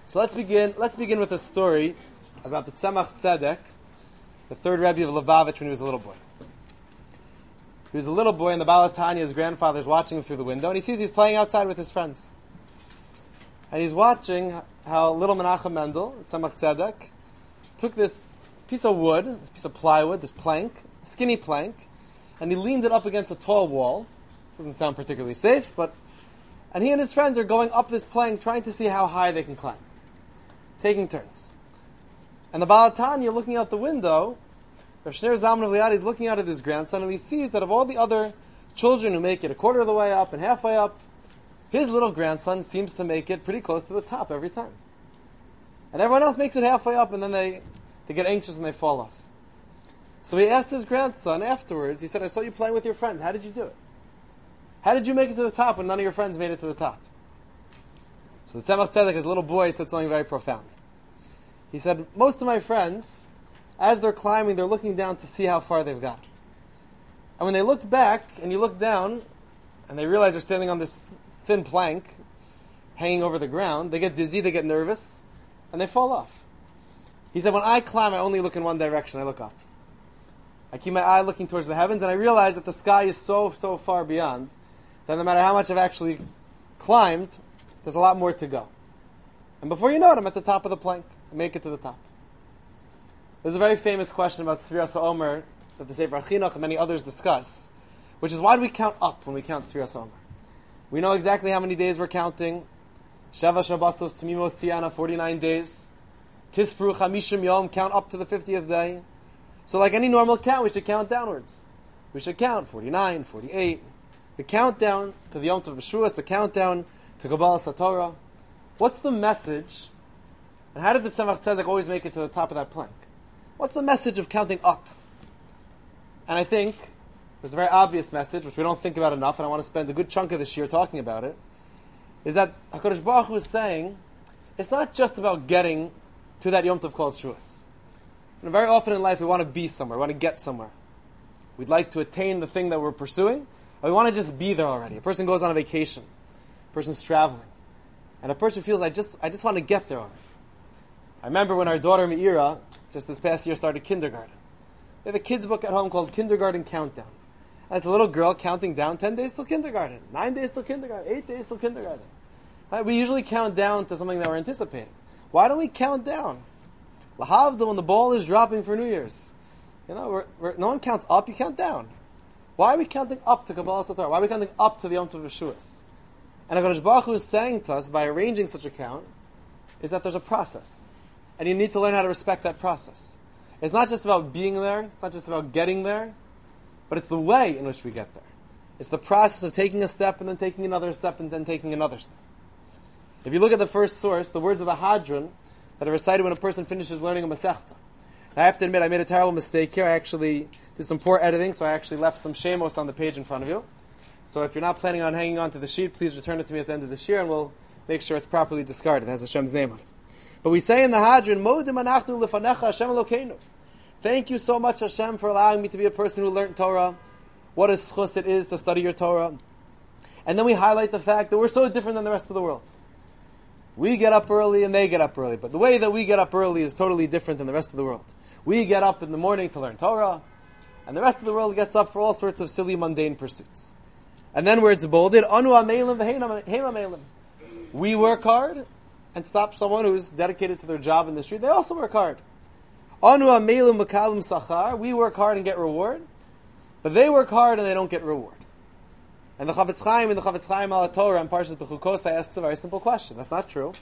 So let's begin with a story about the Tzemach Tzedek, the third Rebbe of Lubavitch, when he was a little boy. He was a little boy, and the Baal HaTanya, his grandfather, is watching him through the window, and he sees he's playing outside with his friends. And he's watching how little Menachem Mendel, Tzemach Tzedek, took this piece of wood, this piece of plywood, this plank, skinny plank, and he leaned it up against a tall wall. Doesn't sound particularly safe, and he and his friends are going up this plank, trying to see how high they can climb, taking turns. And the Baal HaTanya, looking out the window, Rav Shneur Zalman of Liadi is looking out at his grandson, and he sees that of all the other children who make it a quarter of the way up and halfway up, his little grandson seems to make it pretty close to the top every time. And everyone else makes it halfway up, and then they get anxious and they fall off. So he asked his grandson afterwards, he said, I saw you playing with your friends. How did you do it? How did you make it to the top when none of your friends made it to the top? So the Tzemach Tzedek, as a little boy, said something very profound. He said, most of my friends, as they're climbing, they're looking down to see how far they've got. And when they look back, and you look down, and they realize they're standing on this thin plank, hanging over the ground, they get dizzy, they get nervous, and they fall off. He said, when I climb, I only look in one direction, I look up. I keep my eye looking towards the heavens, and I realize that the sky is so far beyond, that no matter how much I've actually climbed, there's a lot more to go. And before you know it, I'm at the top of the plank. I make it to the top. There's a very famous question about Sfiras HaOmer that the Sefer Chinuch and many others discuss, which is, why do we count up when we count Sfiras HaOmer? We know exactly how many days we're counting. Sheva Shabbosos Tamimos Tiana, 49 days. Tispru Chamishim Yom, count up to the 50th day. So like any normal count, we should count downwards. We should count 49, 48. The countdown to the Yom Tov B'Shuas, the countdown to Kabbalas HaTorah. What's the message? And how did the Tzemach Tzedek always make it to the top of that plank? What's the message of counting up? And I think there's a very obvious message, which we don't think about enough, and I want to spend a good chunk of this year talking about it, is that HaKadosh Baruch Hu is saying, it's not just about getting to that Yom Tov called Shuas. And very often in life we want to be somewhere, we want to get somewhere. We'd like to attain the thing that we're pursuing, or we want to just be there already. A person goes on a vacation, a person's traveling, and a person feels, I just want to get there already. I remember when our daughter Meira, just this past year, started kindergarten. We have a kid's book at home called Kindergarten Countdown. And it's a little girl counting down 10 days till kindergarten, 9 days till kindergarten, 8 days till kindergarten. Right? We usually count down to something that we're anticipating. Why don't we count down? Lahavda, when the ball is dropping for New Year's. No one counts up, you count down. Why are we counting up to Kabbalas HaTorah? Why are we counting up to the Yom Tov B'Shuas? And HaKadosh Baruch Hu is saying to us, by arranging such a count, is that there's a process. And you need to learn how to respect that process. It's not just about being there, it's not just about getting there, but it's the way in which we get there. It's the process of taking a step and then taking another step and then taking another step. If you look at the first source, the words of the Hadron that are recited when a person finishes learning a Masechta. I have to admit, I made a terrible mistake here. I actually did some poor editing, so I actually left some shemos on the page in front of you. So if you're not planning on hanging on to the sheet, please return it to me at the end of this year, and we'll make sure it's properly discarded. It has Hashem's name on it. But we say in the Hadron, Modim anachnu lefanecha Hashem Elokeinu. Thank you so much, Hashem, for allowing me to be a person who learned Torah. What a schus it is to study your Torah. And then we highlight the fact that we're so different than the rest of the world. We get up early and they get up early. But the way that we get up early is totally different than the rest of the world. We get up in the morning to learn Torah, and the rest of the world gets up for all sorts of silly, mundane pursuits. And then where it's bolded, Anu amelim v'heim amelim. We work hard, and stop someone who's dedicated to their job in the street. They also work hard. Anu amelim v'kalim sachar. We work hard and get reward, but they work hard and they don't get reward. And the Chavetz Chaim al Torah and Parshas Bechukos asks a very simple question. That's not true.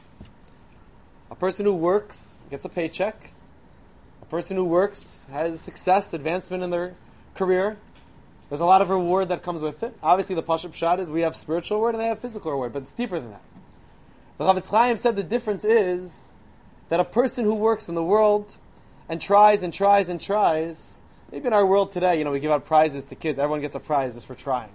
A person who works gets a paycheck. A person who works has success, advancement in their career. There's a lot of reward that comes with it. Obviously, the Pashup Shad is we have spiritual reward and they have physical reward, but it's deeper than that. The Chavetz Chaim said the difference is that a person who works in the world and tries and tries and tries, maybe in our world today, we give out prizes to kids. Everyone gets a prize just for trying.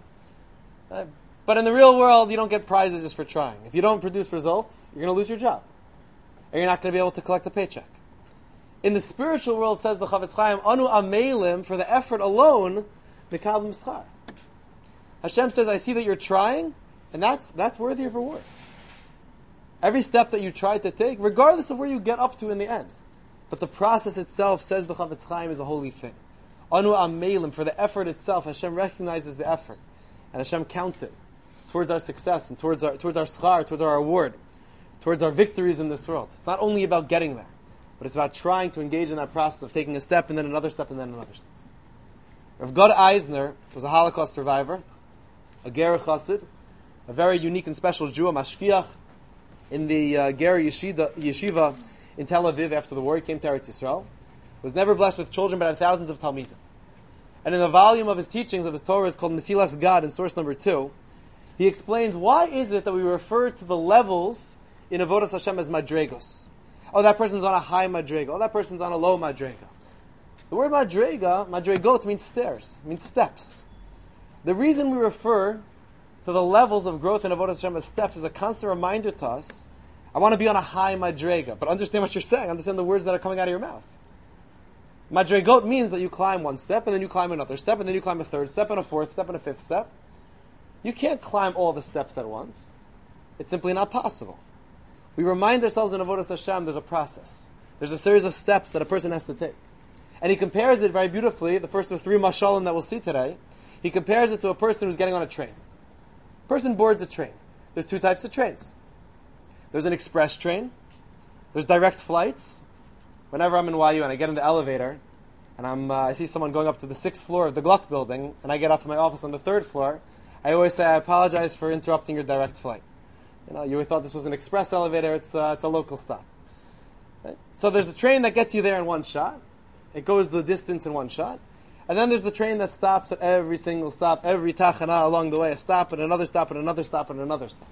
But in the real world, you don't get prizes just for trying. If you don't produce results, you're going to lose your job. Or you're not going to be able to collect a paycheck. In the spiritual world, says the Chavetz Chaim, Anu amelim, for the effort alone, mikablim schar. Hashem says, I see that you're trying, and that's worthy of reward. Every step that you try to take, regardless of where you get up to in the end. But the process itself, says the Chavetz Chaim, is a holy thing. Anu amelim, for the effort itself, Hashem recognizes the effort. And Hashem counts it towards our success and towards our schar, towards our reward, towards our victories in this world. It's not only about getting there, but it's about trying to engage in that process of taking a step and then another step and then another step. Rav Gad Eisner was a Holocaust survivor, a Ger Chassid, a very unique and special Jew, a mashkiach in the Ger Yeshiva in Tel Aviv after the war. He came to Eretz Yisrael. Was never blessed with children, but had thousands of Talmidim. And in the volume of his teachings, of his Torah, is called Mesilas Gad, in source number 2, he explains why is it that we refer to the levels in Avodas Hashem as madregos. Oh, that person's on a high madrega. Oh, that person's on a low madrega. The word madregot, means stairs, means steps. The reason we refer to the levels of growth in Avodas Hashem as steps is a constant reminder to us, I want to be on a high madrega. But understand what you're saying. Understand the words that are coming out of your mouth. Madregot means that you climb one step, and then you climb another step, and then you climb a third step, and a fourth step, and a fifth step. You can't climb all the steps at once. It's simply not possible. We remind ourselves in Avodas Hashem there's a process. There's a series of steps that a person has to take. And he compares it very beautifully, the first of 3 mashalim that we'll see today. He compares it to a person who's getting on a train. A person boards a train. There's 2 types of trains. There's an express train. There's direct flights. Whenever I'm in YU and I get in the elevator, and I see someone going up to the 6th floor of the Gluck building, and I get off in my office on the 3rd floor, I always say, I apologize for interrupting your direct flight. You thought this was an express elevator, it's a local stop. Right? So there's a train that gets you there in one shot. It goes the distance in one shot. And then there's the train that stops at every single stop, every tachana along the way, a stop and another stop and another stop and another stop.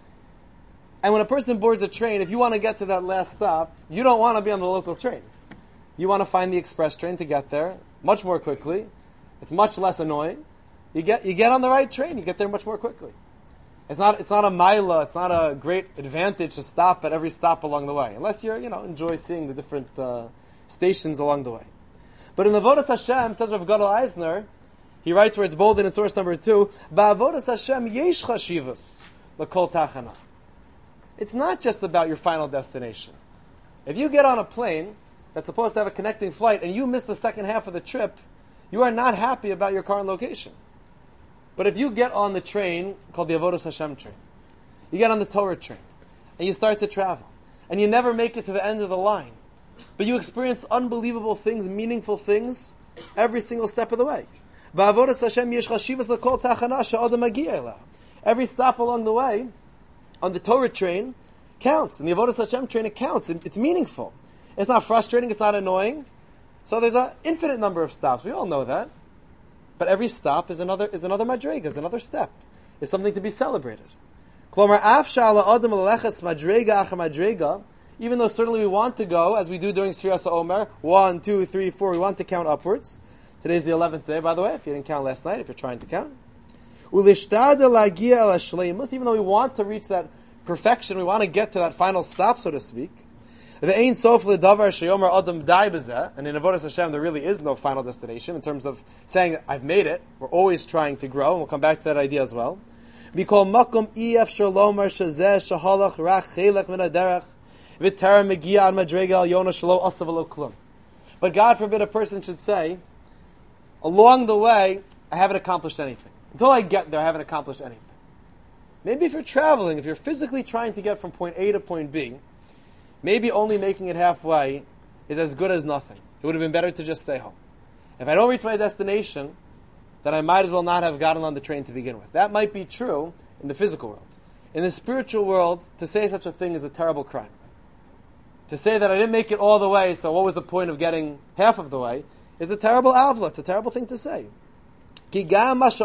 And when a person boards a train, if you want to get to that last stop, you don't want to be on the local train. You want to find the express train to get there much more quickly. It's much less annoying. You get on the right train, you get there much more quickly. It's not a maila, it's not a great advantage to stop at every stop along the way, unless you enjoy seeing the different stations along the way. But in Avodas Hashem, says Rav Gadol Eisner, he writes where it's bolded in source number 2, Ba'avodas Hashem yesh chashivas l'kol tachana. It's not just about your final destination. If you get on a plane that's supposed to have a connecting flight and you miss the second half of the trip, you are not happy about your current location. But if you get on the train called the Avodas Hashem train, you get on the Torah train, and you start to travel, and you never make it to the end of the line, but you experience unbelievable things, meaningful things, every single step of the way. Every stop along the way, on the Torah train, counts. In the Avodas Hashem train, it counts. It's meaningful. It's not frustrating, it's not annoying. So there's an infinite number of stops. We all know that. But every stop is another madrega, is another step. Is something to be celebrated. Even though certainly we want to go, as we do during Sfiras HaOmer, 1, 2, 3, 4, we want to count upwards. Today's the 11th day, by the way, if you didn't count last night, if you're trying to count. Even though we want to reach that perfection, we want to get to that final stop, so to speak. And in Avodas Hashem, there really is no final destination in terms of saying, I've made it. We're always trying to grow, and we'll come back to that idea as well. But God forbid a person should say, along the way, I haven't accomplished anything. Until I get there, I haven't accomplished anything. Maybe if you're traveling, if you're physically trying to get from point A to point B, maybe only making it halfway is as good as nothing. It would have been better to just stay home. If I don't reach my destination, then I might as well not have gotten on the train to begin with. That might be true in the physical world. In the spiritual world, to say such a thing is a terrible crime. To say that I didn't make it all the way, so what was the point of getting half of the way, is a terrible avla. It's a terrible thing to say. Because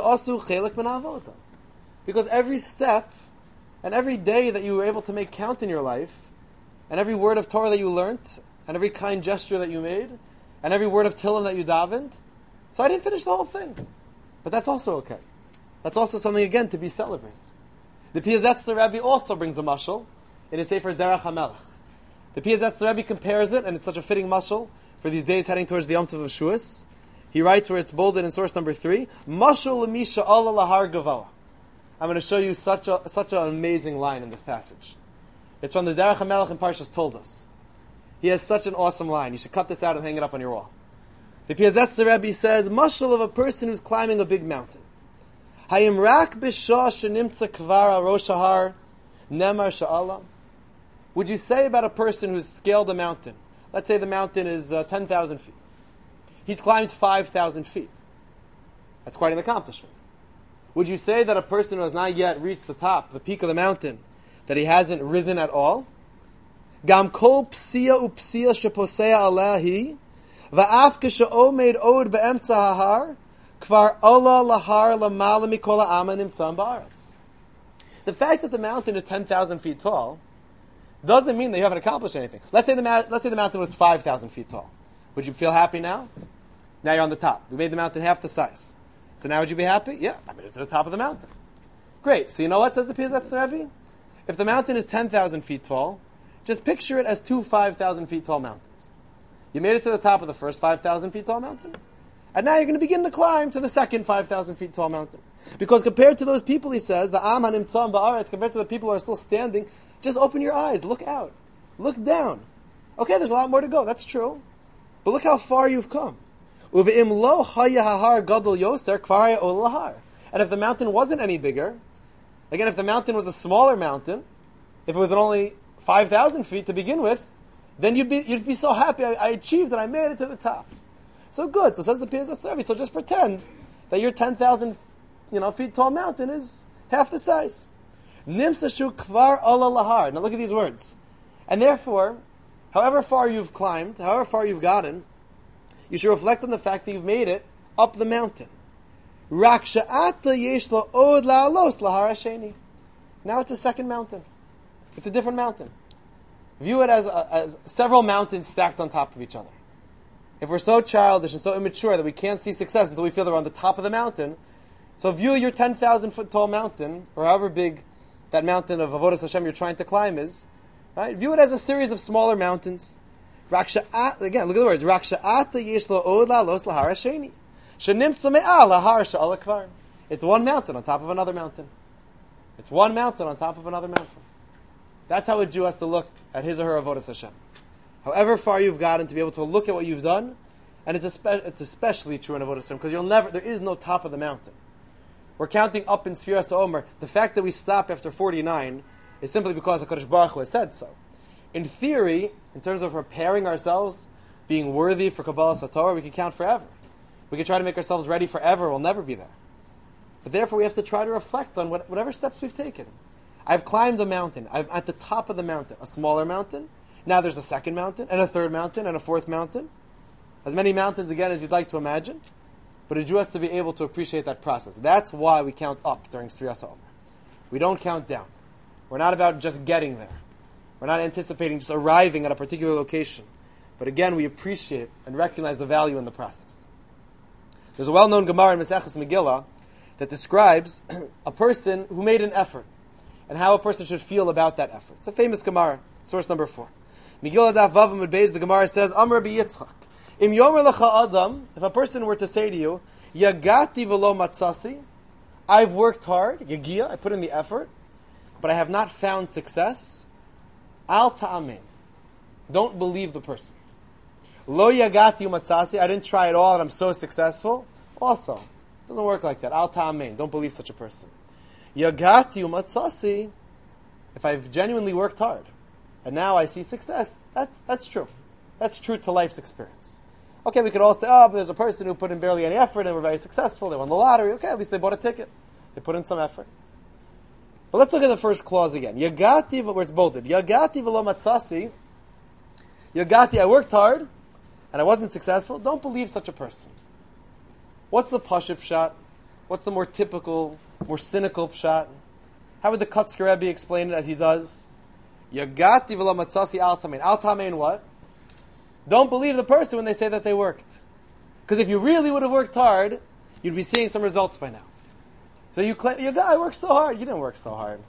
every step and every day that you were able to make count in your life, and every word of Torah that you learnt, and every kind gesture that you made, and every word of Tillim that you davened, so I didn't finish the whole thing. But that's also okay. That's also something, again, to be celebrated. The Piazetzner Rebbe also brings a mashal in his Sefer Derech HaMelech. The Piazetzner Rebbe compares it, and it's such a fitting mashal for these days heading towards the Yom Tov of Shuas. He writes where it's bolded in source number 3, Mashal l'misha Allah lahar gavoa. I'm going to show you such an amazing line in this passage. It's from the Derech HaMelech in Parshas Toldos. He has such an awesome line. You should cut this out and hang it up on your wall. The Piazetzner Rebbe says, mashal of a person who's climbing a big mountain. Hayim rak b'shah shenimtza kvar al rosh hahar nemar sha'ala. Would you say about a person who's scaled a mountain? Let's say the mountain is 10,000 feet. He's climbed 5,000 feet. That's quite an accomplishment. Would you say that a person who has not yet reached the top, the peak of the mountain, that he hasn't risen at all? Gam kol psiya upsiya sheposea alehi, va'af k'sha'omed od be'emtza hahar, kvar ola lahar lamala mikol ha'ama nimtzam ba'aretz. The fact that the mountain is 10,000 feet tall doesn't mean that you haven't accomplished anything. Let's say the mountain was 5,000 feet tall. Would you feel happy now? Now you're on the top. We made the mountain half the size. So now would you be happy? Yeah, I made it to the top of the mountain. Great. So you know what says the Piazetzner Rebbe? If the mountain is 10,000 feet tall, just picture it as two 5,000 feet tall mountains. You made it to the top of the first 5,000 feet tall mountain. And now you're going to begin the climb to the second 5,000 feet tall mountain. Because compared to those people, he says, the Am HaNimtzam Ba'aretz, compared to the people who are still standing, just open your eyes, look out, look down. Okay, there's a lot more to go, that's true. But look how far you've come. And if the mountain wasn't any bigger, again, if the mountain was a smaller mountain, if it was only 5,000 feet to begin with, then you'd be so happy, I achieved it, I made it to the top. So good, so says the Piazetzner Rebbe, so just pretend that your 10,000 feet tall mountain is half the size. Nimsashu kvar ola lahar. Now look at these words. And therefore, however far you've climbed, however far you've gotten, you should reflect on the fact that you've made it up the mountain. Rak sha'ata yesh lo od la'alos lahar hasheni. Now it's a second mountain. It's a different mountain. View it as several mountains stacked on top of each other. If we're so childish and so immature that we can't see success until we feel that we're on the top of the mountain, so view your 10,000 foot tall mountain, or however big that mountain of Avodas Hashem you're trying to climb is, right? View it as a series of smaller mountains. Again, look at the words. It's one mountain on top of another mountain. It's one mountain on top of another mountain. That's how a Jew has to look at his or her Avodas Hashem. However far you've gotten, to be able to look at what you've done, and it's especially true in Avodas Hashem, because there is no top of the mountain. We're counting up in Sfiras HaOmer. The fact that we stop after 49 is simply because HaKadosh Baruch Hu has said so. In theory, in terms of preparing ourselves, being worthy for Kabbalas HaTorah, we can count forever. We can try to make ourselves ready forever. We'll never be there. But therefore, we have to try to reflect on whatever steps we've taken. I've climbed a mountain. I'm at the top of the mountain, a smaller mountain. Now there's a second mountain, and a third mountain, and a fourth mountain. As many mountains, again, as you'd like to imagine. But a Jew has to be able to appreciate that process. That's why we count up during Sfiras HaOmer. We don't count down. We're not about just getting there. We're not anticipating just arriving at a particular location. But again, we appreciate and recognize the value in the process. There's a well-known Gemara in Maseches Megillah that describes a person who made an effort and how a person should feel about that effort. It's a famous Gemara, source number 4. Megillah Daf Vav Amud Beis, the Gemara says, Amar Rabbi Yitzchak, Im yomer lecha adam, if a person were to say to you, Yagati v'lo matzasi, I've worked hard, yagia, I put in the effort, but I have not found success, al ta'amin, don't believe the person. Lo yagati matzasi, I didn't try at all and I'm so successful, also, it doesn't work like that, al ta'amin, don't believe such a person. Yagati matzasi, if I've genuinely worked hard, and now I see success, that's true. That's true to life's experience. Okay, we could all say, but there's a person who put in barely any effort and were very successful. They won the lottery. Okay, at least they bought a ticket. They put in some effort. But let's look at the first clause again. Yagati, where it's bolded. Yagati v'lo matzasi. Yagati, I worked hard and I wasn't successful. Don't believe such a person. What's the pashut pshat? What's the more typical, more cynical pshat? How would the Kotzker Rebbe explain it as he does? Yagati v'lo matzasi al tamein. Al tamein what? Don't believe the person when they say that they worked. Because if you really would have worked hard, you'd be seeing some results by now. So you claim, I worked so hard. You didn't work so hard.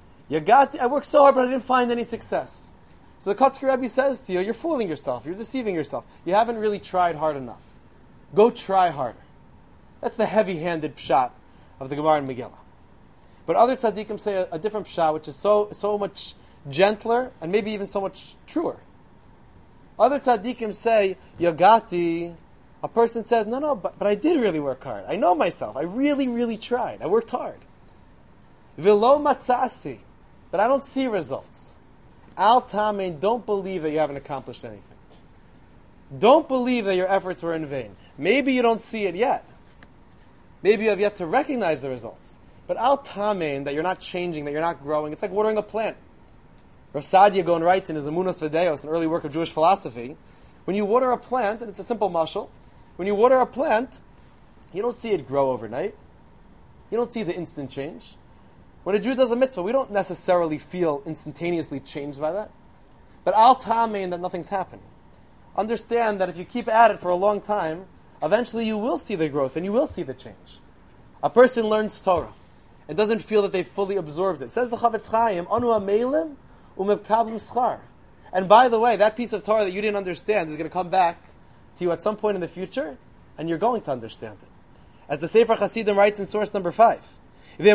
I worked so hard, but I didn't find any success. So the Kotzker Rebbe says to you, you're fooling yourself. You're deceiving yourself. You haven't really tried hard enough. Go try harder. That's the heavy-handed pshat of the Gemara in Megillah. But other tzaddikim say a different pshat, which is so much gentler, and maybe even so much truer. Other tzaddikim say, Yagati, a person says, no, but I did really work hard. I know myself. I really, really tried. I worked hard. Vilo matzasi, but I don't see results. Al tamein, don't believe that you haven't accomplished anything. Don't believe that your efforts were in vain. Maybe you don't see it yet. Maybe you have yet to recognize the results. But al tamein, that you're not changing, that you're not growing. It's like watering a plant. Rav Saadia Gaon writes in his Emunos V'Deos, an early work of Jewish philosophy, when you water a plant, and it's a simple mashal, when you water a plant, you don't see it grow overnight. You don't see the instant change. When a Jew does a mitzvah, we don't necessarily feel instantaneously changed by that. But al tamein, that nothing's happening. Understand that if you keep at it for a long time, eventually you will see the growth and you will see the change. A person learns Torah and doesn't feel that they've fully absorbed it. Says the Chavetz Chaim, Anu amelim umevkablim schar. And by the way, that piece of Torah that you didn't understand is going to come back to you at some point in the future, and you're going to understand it. As the Sefer Hasidim writes in source number 5, a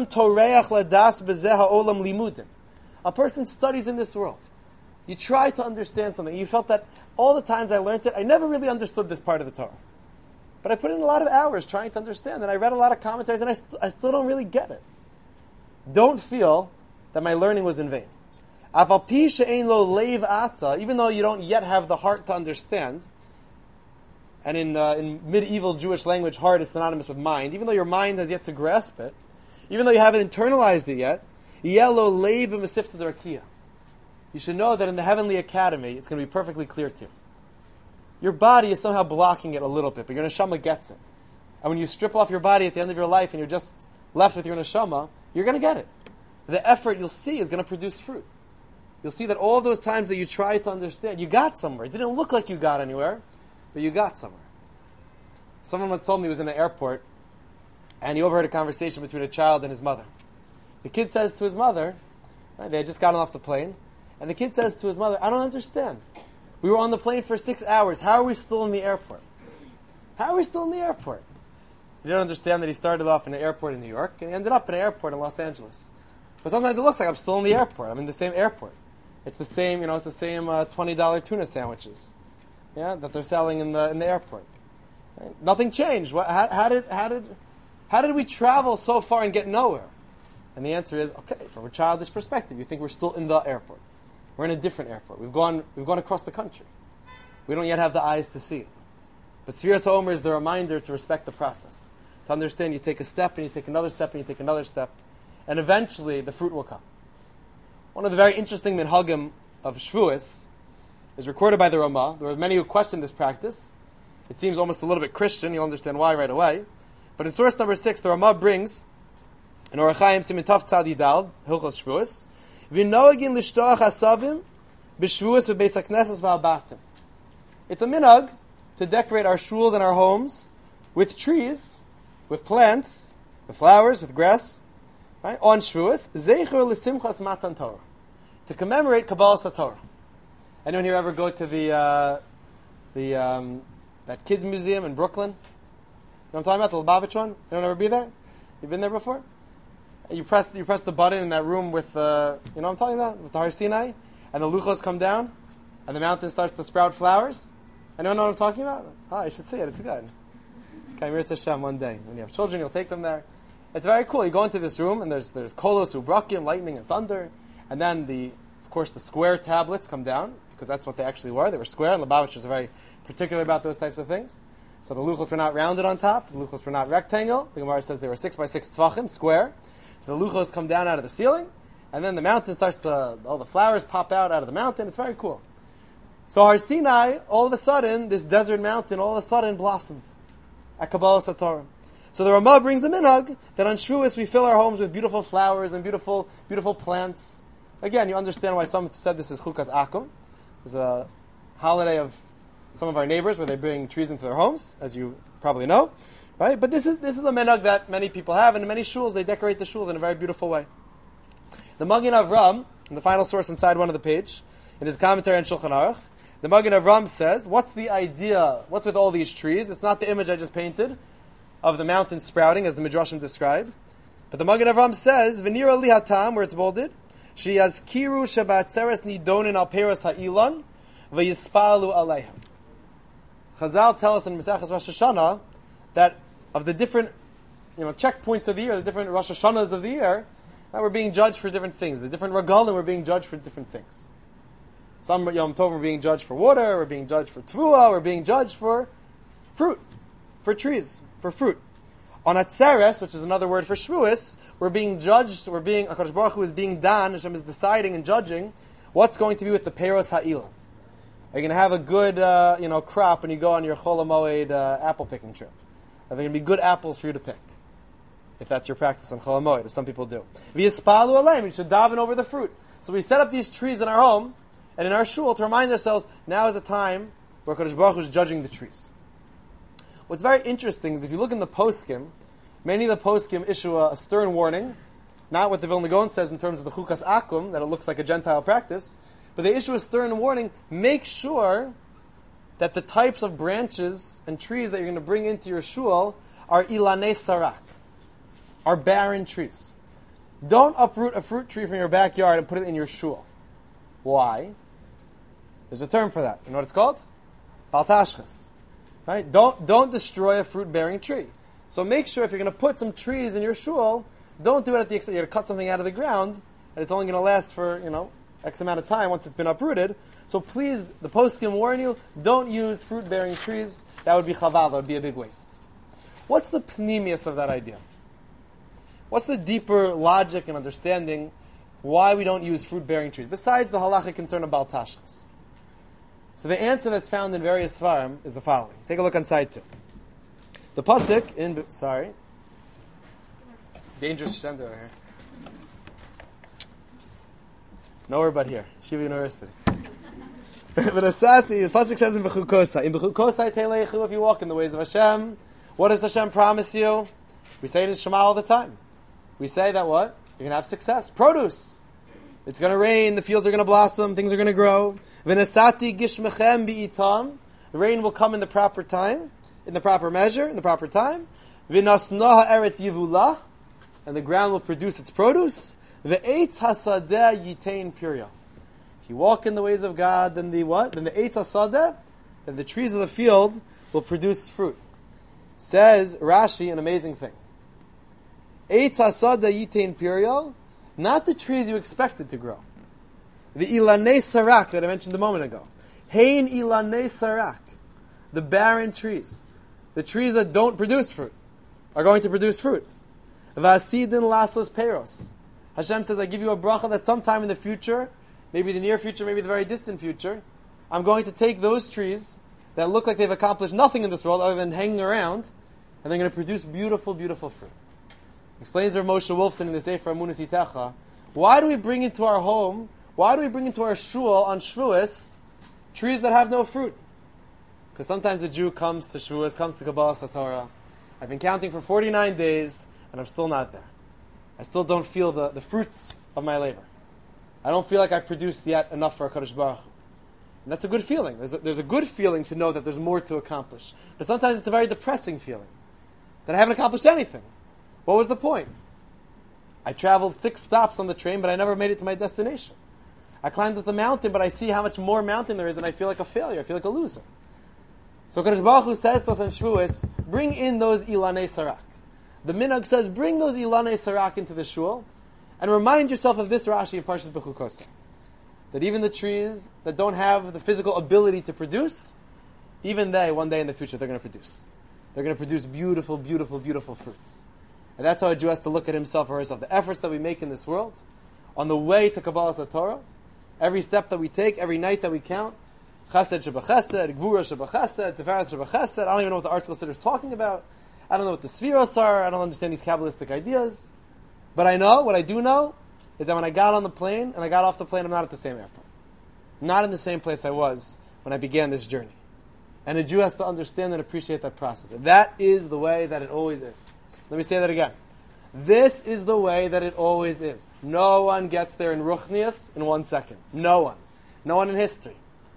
person studies in this world. You try to understand something. You felt that all the times I learned it, I never really understood this part of the Torah. But I put in a lot of hours trying to understand, and I read a lot of commentaries, and I still don't really get it. Don't feel that my learning was in vain. Even though you don't yet have the heart to understand, and in medieval Jewish language, heart is synonymous with mind, even though your mind has yet to grasp it, even though you haven't internalized it yet, you should know that in the heavenly academy, it's going to be perfectly clear to you. Your body is somehow blocking it a little bit, but your neshama gets it. And when you strip off your body at the end of your life and you're just left with your neshama, you're going to get it. The effort you'll see is going to produce fruit. You'll see that all those times that you tried to understand, you got somewhere. It didn't look like you got anywhere, but you got somewhere. Someone once told me he was in an airport, and he overheard a conversation between a child and his mother. The kid says to his mother, right, they had just gotten off the plane, and the kid says to his mother, I don't understand. We were on the plane for 6 hours. How are we still in the airport? How are we still in the airport? He didn't understand that he started off in an airport in New York, and he ended up in an airport in Los Angeles. But sometimes it looks like I'm still in the airport. I'm in the same airport. It's the same, it's the same $20 tuna sandwiches, that they're selling in the airport. Right? Nothing changed. How did we travel so far and get nowhere? And the answer is, okay, from a childish perspective, you think we're still in the airport. We're in a different airport. We've gone across the country. We don't yet have the eyes to see it. But Sfiras HaOmer is the reminder to respect the process. To understand you take a step, and you take another step, and you take another step. And eventually, the fruit will come. One of the very interesting minhagim of Shavuos is recorded by the Ramah. There were many who questioned this practice. It seems almost a little bit Christian. You'll understand why right away. But in source number 6, the Ramah brings, in Orach Chaim Siman Tov Tzadi Dal, Hilchos Shavuos, V'noagin l'shtoach hasavim b'Shavuos v'beis haknesses v'abatim. It's a minhag to decorate our shuls and our homes with trees, with plants, with flowers, with grass, right? On Shavuos, Zeicher l'simchas matan Torah, to commemorate Kabbalas HaTorah. Anyone here ever go to that kids museum in Brooklyn? You know what I'm talking about, the Lubavitch one? Anyone ever be there? You've been there before? You press the button in that room with, you know what I'm talking about? With the Har Sinai, and the luchos come down, and the mountain starts to sprout flowers. Anyone know what I'm talking about? I should see it. It's good. Kaimir Hashem one day. When you have children, you'll take them there. It's very cool. You go into this room, and there's kolos ubrakim, lightning and thunder, and then of course the square tablets come down, because that's what they actually were. They were square, and Lubavitch was very particular about those types of things. So the luchos were not rounded on top. The luchos were not rectangle. The Gemara says they were 6 by 6 tzvachim, square. So the luchos come down out of the ceiling, and then the mountain all the flowers pop out of the mountain. It's very cool. So Har Sinai, all of a sudden, this desert mountain, all of a sudden blossomed at Kabbalas HaTorah. So the Ramah brings a minhag that on Shavuos we fill our homes with beautiful flowers and beautiful, beautiful plants. Again, you understand why some said this is Chukas Akum. It's a holiday of some of our neighbors where they bring trees into their homes, as you probably know, right? But this is a minhag that many people have, and in many shuls they decorate the shuls in a very beautiful way. The Magen Avram, in the final source inside one of the page, in his commentary on Shulchan Aruch, the Magen Avram says, what's the idea? What's with all these trees? It's not the image I just painted of the mountain sprouting, as the Midrashim describe. But the Magen Avram says, V'nira li hatam, where it's bolded, Sheyazkiru shebatzeres nidonin al peros ha'ilon v'yispalu aleihem. Chazal tell us in Maseches Rosh Hashanah that of the different checkpoints of the year, the different Rosh Hashanahs of the year, we're being judged for different things. The different regalim we're being judged for different things. Some Yom Tov we're being judged for water, we're being judged for tvua, we're being judged for fruit, for trees, for fruit. On Atzeres, which is another word for Shavuos, we're being judged, HaKadosh Baruch Hu is being dan, Hashem is deciding and judging what's going to be with the Peros Ha'ilon. Are you going to have a good crop when you go on your Chol HaMoed apple picking trip? Are there going to be good apples for you to pick? If that's your practice on Chol HaMoed, as some people do. V'yispalu aleim, you should daven over the fruit. So we set up these trees in our home and in our shul to remind ourselves, now is the time where HaKadosh Baruch Hu is judging the trees. What's very interesting is if you look in the poskim, many of the poskim issue a stern warning, not what the Vilna Gaon says in terms of the Chukas Akum, that it looks like a Gentile practice, but they issue a stern warning, make sure that the types of branches and trees that you're going to bring into your shul are ilanei sarak, are barren trees. Don't uproot a fruit tree from your backyard and put it in your shul. Why? There's a term for that. You know what it's called? Baltashchas. Right? Don't destroy a fruit-bearing tree. So make sure if you're going to put some trees in your shul, don't do it at the extent you're going to cut something out of the ground, and it's only going to last for, X amount of time once it's been uprooted. So please, the poskim warn you, don't use fruit-bearing trees. That would be chaval, that would be a big waste. What's the pnimius of that idea? What's the deeper logic and understanding why we don't use fruit-bearing trees, besides the halachic concern about tashchas? So the answer that's found in various svarim is the following. Take a look on side 2. The pasuk in dangerous center over here. Nowhere but here, Shiva University. The pasuk says in Bechukosai, Teleichu, if you walk in the ways of Hashem, what does Hashem promise you? We say it in Shema all the time. We say that what? You're going to have success. Produce. It's going to rain, the fields are going to blossom, things are going to grow. V'nesati gishmechem bi'itam. The rain will come in the proper time, in the proper measure, in the proper time. V'nasna ha'eretz yivulah. And the ground will produce its produce. Ve'etz hasadeh yitain pirya. If you walk in the ways of God, then the what? Then the eitz hasadeh, then the trees of the field will produce fruit. Says Rashi an amazing thing. Eitz hasadeh yitain pirya, not the trees you expected to grow. The ilanei sarak that I mentioned a moment ago. Hein ilanei sarak. The barren trees. The trees that don't produce fruit are going to produce fruit. Vasidin lasos peros. Hashem says, I give you a bracha that sometime in the future, maybe the near future, maybe the very distant future, I'm going to take those trees that look like they've accomplished nothing in this world other than hanging around, and they're going to produce beautiful, beautiful fruit. Explains Rav Moshe Wolfson in the Sefer Amunas Itecha, why do we bring into our home, why do we bring into our shul on Shavuos trees that have no fruit? Because sometimes a Jew comes to Shavuos, comes to Kabbalah Satorah. I've been counting for 49 days, and I'm still not there. I still don't feel the fruits of my labor. I don't feel like I've produced yet enough for HaKadosh Baruch Hu. And that's a good feeling. There's a good feeling to know that there's more to accomplish. But sometimes it's a very depressing feeling, that I haven't accomplished anything. What was the point? I traveled 6 stops on the train, but I never made it to my destination. I climbed up the mountain, but I see how much more mountain there is, and I feel like a failure. I feel like a loser. So HaKadosh Baruch Hu says to us on Shavuos, bring in those ilanei sarak. The minhag says, bring those ilanei sarak into the shul, and remind yourself of this Rashi in Parshas Bechukosai, that even the trees that don't have the physical ability to produce, even they, one day in the future, they're going to produce. They're going to produce beautiful, beautiful, beautiful fruits. And that's how a Jew has to look at himself or herself. The efforts that we make in this world, on the way to Kabbalah Satorah, every step that we take, every night that we count, Chesed Shebachesed, Gvura Shebachesed, Tiferes Shebachesed. I don't even know what the article is talking about. I don't know what the Sfiros are. I don't understand these Kabbalistic ideas. But I know, what I do know, is that when I got on the plane, and I got off the plane, I'm not at the same airport. Not in the same place I was when I began this journey. And a Jew has to understand and appreciate that process. That is the way that it always is. Let me say that again. This is the way that it always is. No one gets there in Ruchnius in 1 second. No one. No one in history.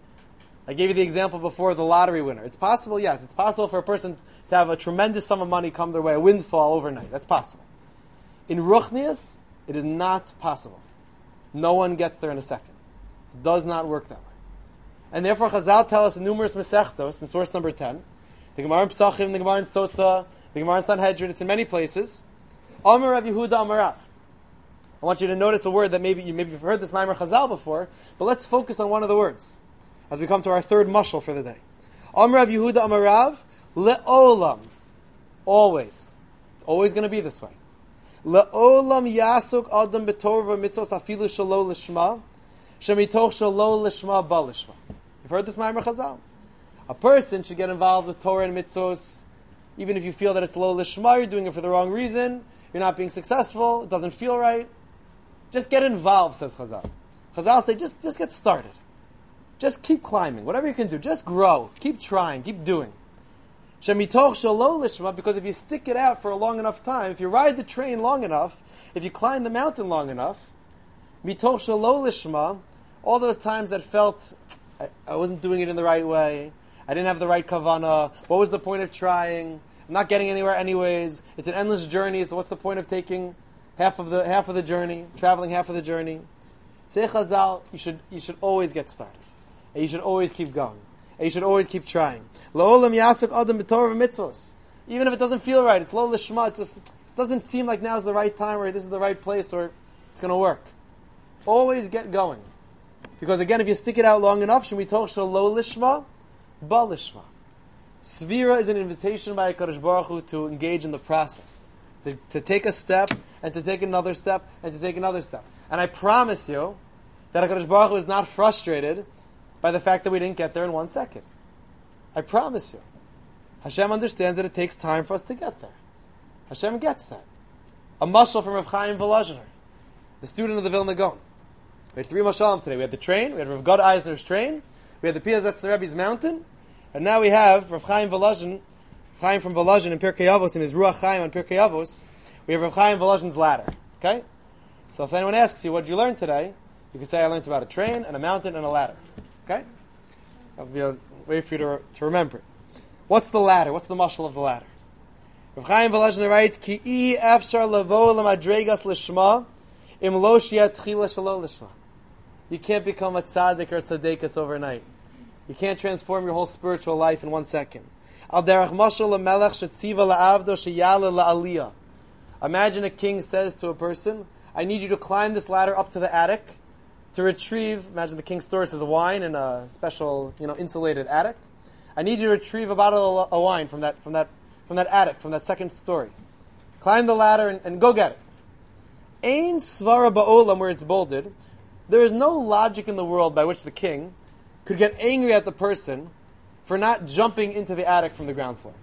I gave you the example before of the lottery winner. It's possible, yes. It's possible for a person to have a tremendous sum of money come their way, a windfall overnight. That's possible. In Ruchnius, it is not possible. No one gets there in a second. It does not work that way. And therefore Chazal tell us in numerous Masechtos, in source number 10, the Gemara in Psachim, the Gemara in Sota, the Gemara in Sanhedrin, it's in many places, Amar Rav Yehuda Amar Rav. I want you to notice a word that maybe you've heard this Maimer Chazal before, but let's focus on one of the words as we come to our third mashal for the day. Amar Rav Yehuda Amar Rav, le'olam. Always. It's always going to be this way. Le'olam yasuk adam b'torah mitzvos afilu shalo lishma, shemitoch shalo lishma ba lishma. You've heard this Maimer Chazal? A person should get involved with Torah and mitzvos, even if you feel that it's lo lishma, you're doing it for the wrong reason, you're not being successful, it doesn't feel right. Just get involved, says Chazal. Chazal say, just get started. Just keep climbing. Whatever you can do, just grow. Keep trying. Keep doing. Shemitoch shalo lishma, because if you stick it out for a long enough time, if you ride the train long enough, if you climb the mountain long enough, mitoch shalo lishma, all those times that felt I wasn't doing it in the right way, I didn't have the right kavanah, what was the point of trying? I'm not getting anywhere anyways. It's an endless journey, so what's the point of taking half of the journey, traveling half of the journey? Say Chazal, you should always get started. And you should always keep going. And you should always keep trying. La'olam yasuk adam b'torah mitzvos. Even if it doesn't feel right, it's lo lishma, it just doesn't seem like now is the right time, or this is the right place, or it's going to work. Always get going. Because again, if you stick it out long enough, shemitoch shelo lishma, ba lishma. Svira is an invitation by HaKadosh Baruch Hu to engage in the process. To take a step, and to take another step, and to take another step. And I promise you that HaKadosh Baruch Hu is not frustrated by the fact that we didn't get there in 1 second. I promise you. Hashem understands that it takes time for us to get there. Hashem gets that. A mashal from Rav Chaim Volozhiner, the student of the Vilna Gaon. We had 3 mashalim today. We had the train, we had Rav Gad Eisner's train, we had the Piazetz the Rebbe's mountain, and now we have Rav Chaim Volozhin, Chaim from Volozhin in Pirkei Avos, in his Ruach Chaim on Pirkei Avos, we have Rav Chaim Volozhin's ladder. Okay? So if anyone asks you, what did you learn today? You can say, I learned about a train, and a mountain, and a ladder. Okay? That'll be a way for you to remember it. What's the ladder? What's the mashal of the ladder? Rav Chaim Volozhin writes, Ki I efshar lavo l'madregas l'shma, im lo sheyat tchila shelo l'shma. You can't become a tzaddik or a tzaddikas overnight. You can't transform your whole spiritual life in 1 second. Al derech mashal l'melech shetziva la'avdo sheyale la'aliyah. Imagine a king says to a person, I need you to climb this ladder up to the attic to retrieve, imagine the king stores his wine in a special, insulated attic. I need you to retrieve a bottle of wine from that attic, from that second story. Climb the ladder and go get it. Ein svara ba'olam, where it's bolded, there is no logic in the world by which the king could get angry at the person for not jumping into the attic from the ground floor.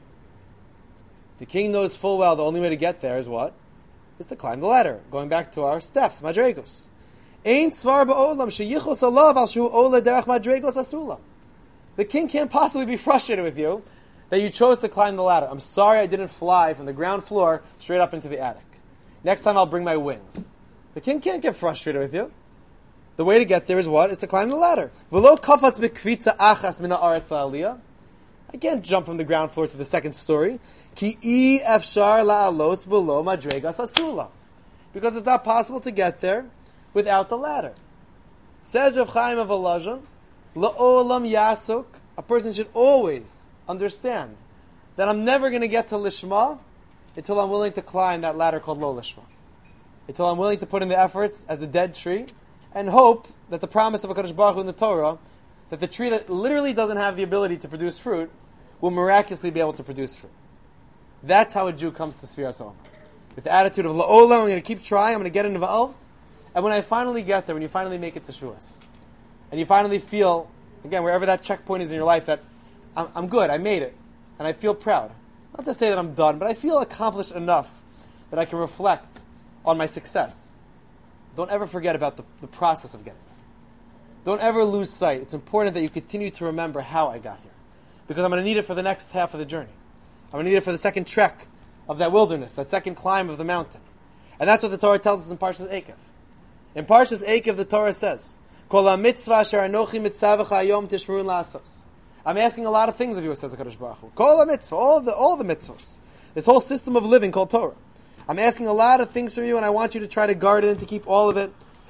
The king knows full well the only way to get there is what? Is to climb the ladder. Going back to our steps, madregos. Ein svar ba'olam sheyichos alav al shu ola derech madregos asula. The king can't possibly be frustrated with you that you chose to climb the ladder. I'm sorry I didn't fly from the ground floor straight up into the attic. Next time I'll bring my wings. The king can't get frustrated with you. The way to get there is what? Is to climb the ladder. V'lo kafatz b'kvitza achas min ha'aretz la'aliyah. I can't jump from the ground floor to the second story. Ki I efshar la'alos below madregas asula. Because it's not possible to get there without the ladder. Says Rav Chaim of Volozhin, la'olam yasuk, a person should always understand that I'm never going to get to lishma until I'm willing to climb that ladder called lo lishma. Until I'm willing to put in the efforts as a dead tree and hope that the promise of HaKadosh Baruch Hu in the Torah, that the tree that literally doesn't have the ability to produce fruit will miraculously be able to produce fruit. That's how a Jew comes to Sfiras Olam. With the attitude of la'olam, I'm going to keep trying, I'm going to get involved, and when I finally get there, when you finally make it to Shuas, and you finally feel, again, wherever that checkpoint is in your life, that I'm good, I made it, and I feel proud. Not to say that I'm done, but I feel accomplished enough that I can reflect on my success. Don't ever forget about the process of getting there. Don't ever lose sight. It's important that you continue to remember how I got here. Because I'm going to need it for the next half of the journey. I'm going to need it for the second trek of that wilderness, that second climb of the mountain. And that's what the Torah tells us in Parshas Eikev. In Parshas Eikev, the Torah says, Kol ha-mitzvah asher anochi mitzavecha hayom tishmurun la'asos. I'm asking a lot of things of you, says HaKadosh Baruch Hu. Kol ha-mitzvah, all the mitzvahs. This whole system of living called Torah. I'm asking a lot of things from you, and I want you to try to guard it and to keep all of it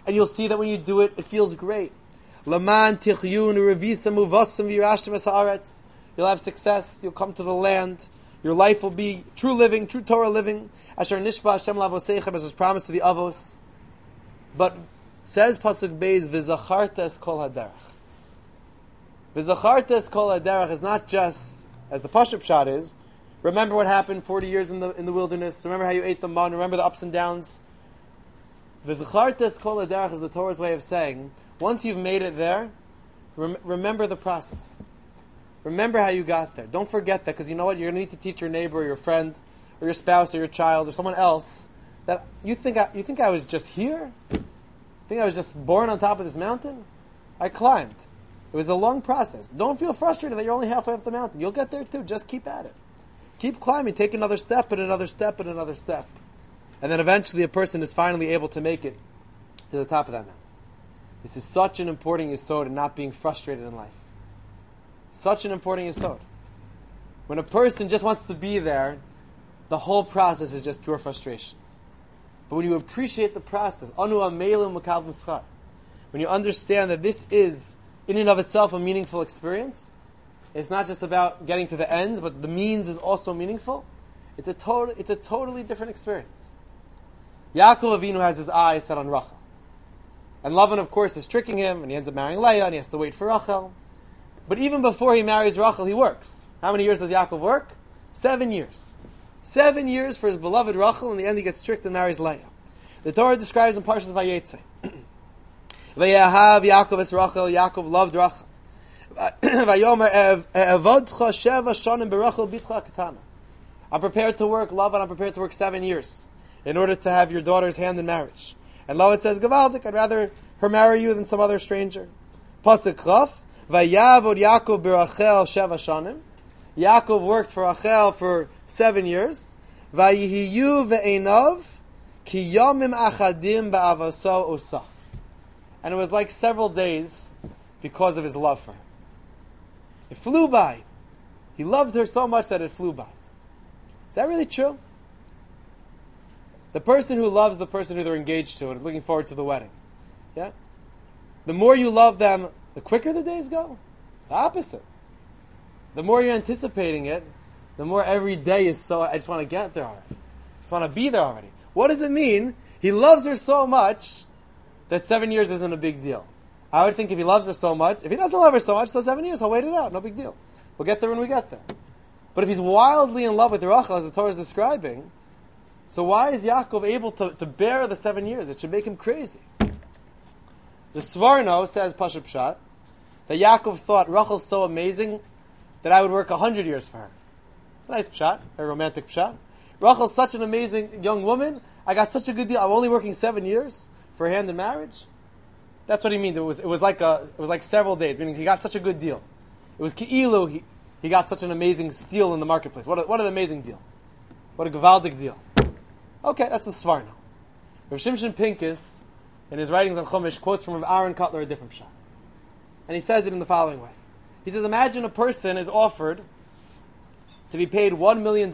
And you'll see that when you do it, it feels great. Laman tichyun urevisa muvasam v'yirashtem es haaretz. You'll have success. You'll come to the land. Your life will be true living, true Torah living. Asher nishba Hashem lavoseichem, as was promised to the avos. But says pasuk beis, v'zacharta es kol haderech. V'zacharta es kol haderech is not just, as the pasuk shot is, remember what happened 40 years in the wilderness. Remember how you ate the man. Remember the ups and downs. V'zacharta es kol haderech is the Torah's way of saying, once you've made it there, remember the process. Remember how you got there. Don't forget that, because you know what? You're going to need to teach your neighbor or your friend or your spouse or your child or someone else that you think I was just here? You think I was just born on top of this mountain? I climbed. It was a long process. Don't feel frustrated that you're only halfway up the mountain. You'll get there too. Just keep at it. Keep climbing. Take another step and another step and another step. And then eventually a person is finally able to make it to the top of that mountain. This is such an important yesod in not being frustrated in life. Such an important yesod. When a person just wants to be there, the whole process is just pure frustration. But when you appreciate the process, anu amelim makal muschar, when you understand that this is, in and of itself, a meaningful experience, it's not just about getting to the ends, but the means is also meaningful, it's a totally different experience. Yaakov Avinu has his eyes set on Rachel. And Lavan, of course, is tricking him, and he ends up marrying Leah, and he has to wait for Rachel. But even before he marries Rachel, he works. How many years does Yaakov work? 7 years. 7 years for his beloved Rachel, and in the end he gets tricked and marries Leah. The Torah describes in Parshas Vayetze, Vayahav Yaakov es Rachel, Yaakov loved Rachel. Vayomer evodcha sheva shanim berachel bitcha katana. I'm prepared to work, Lavan, I'm prepared to work 7 years in order to have your daughter's hand in marriage. And Lavan says, Gavaldik, I'd rather her marry you than some other stranger. Pasuk Chaf, Vayavod Yaakov berachel sheva shanim. Yaakov worked for Rachel for 7 years. Vayihiyu ve'enov ki yomim achadim ba'avaso usa. And it was like several days because of his love for her. It flew by. He loved her so much that it flew by. Is that really true? The person who loves the person who they're engaged to and is looking forward to the wedding, yeah? The more you love them, the quicker the days go. The opposite. The more you're anticipating it, the more every day is so, I just want to get there already. I just want to be there already. What does it mean? He loves her so much that 7 years isn't a big deal. I would think if he loves her so much, if he doesn't love her so much, so 7 years, I'll wait it out, no big deal. We'll get there when we get there. But if he's wildly in love with Rachel, as the Torah is describing, so why is Yaakov able to bear the 7 years? It should make him crazy. The Svarno says, Pashup Pshat, that Yaakov thought Rachel's so amazing that I would work 100 years for her. It's a nice pshat, a romantic pshat. Rachel's such an amazing young woman, I got such a good deal. I'm only working 7 years for her hand in marriage. That's what he means. It was like several days, meaning he got such a good deal. It was ki'ilu, he got such an amazing steal in the marketplace. What an amazing deal. What a gavaldik deal. Okay, that's the Svarno. Rav Shimshon Pincus, in his writings on Chumash, quotes from Rav Aaron Kotler a different pshat. And he says it in the following way. He says, imagine a person is offered to be paid $1 million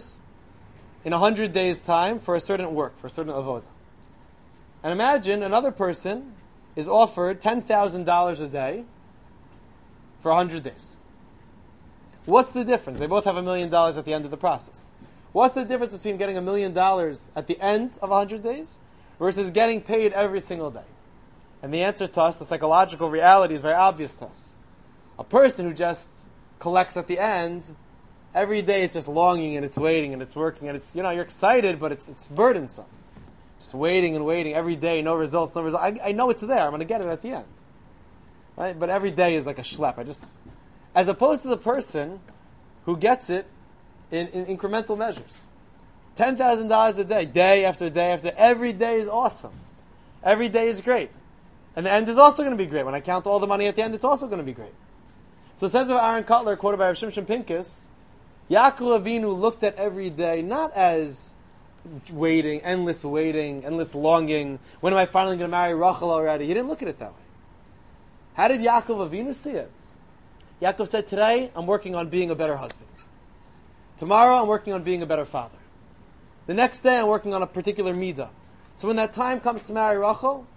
in 100 days' time for a certain work, for a certain avodah. And imagine another person is offered $10,000 a day for 100 days. What's the difference? They both have $1 million at the end of the process. What's the difference between getting $1 million at the end of 100 days versus getting paid every single day? And the answer to us, the psychological reality, is very obvious to us. A person who just collects at the end, every day it's just longing and it's waiting and it's working and it's, you're excited, but it's burdensome. Just waiting and waiting every day, no results, no results. I know it's there. I'm going to get it at the end. Right? But every day is like a schlep. As opposed to the person who gets it in incremental measures. $10,000 a day, day after day after, every day is awesome. Every day is great. And the end is also going to be great. When I count all the money at the end, it's also going to be great. So it says of Aaron Kotler, quoted by Rav Shimshon Pincus, Yaakov Avinu looked at every day not as waiting, endless longing. When am I finally going to marry Rachel already? He didn't look at it that way. How did Yaakov Avinu see it? Yaakov said, today I'm working on being a better husband. Tomorrow I'm working on being a better father. The next day I'm working on a particular midah. So when that time comes to marry Rachel,